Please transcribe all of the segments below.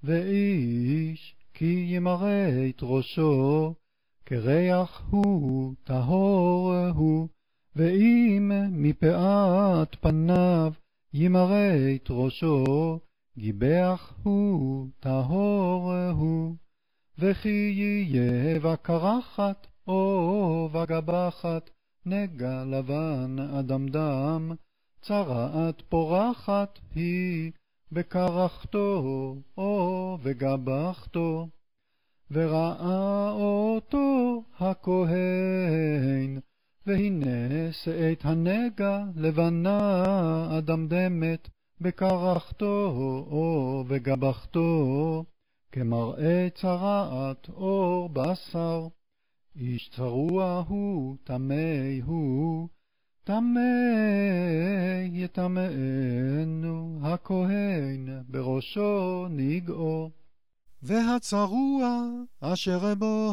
ואיש כי ימרט ראשו, כריח הוא טהור הוא, ואם מפאת פניו ימרט ראשו, גיבח הוא טהור הוא. וכי יהיה בקרחת או בגבחת, נגע לבן אדמדם, צרעת פורחת היא בקרחתו או בגבחתו. וראה אותו הכהן, והנה שאת הנגע לבנה אדמדמת, בקרחתו או בגבחתו, כמראה צרעת אור בשר. איש צרוע הוא, טמא הוא, טמא יטמאנו, הכהן בראשו נגעו. והצרוע אשר בו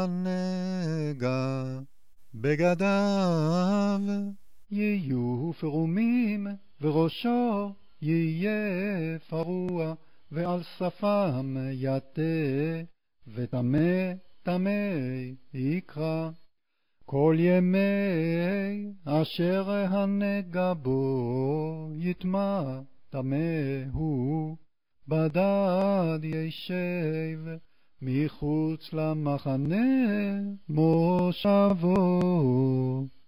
הנגע, בגדיו יהיו פרומים, וראשו יהיה פרוע, ועל שפם יתה, וטמא טמא יקרא. כל ימי אשר הנגע בו יטמא טמא הוא, בדד ישב מחוץ למחנה מושבו.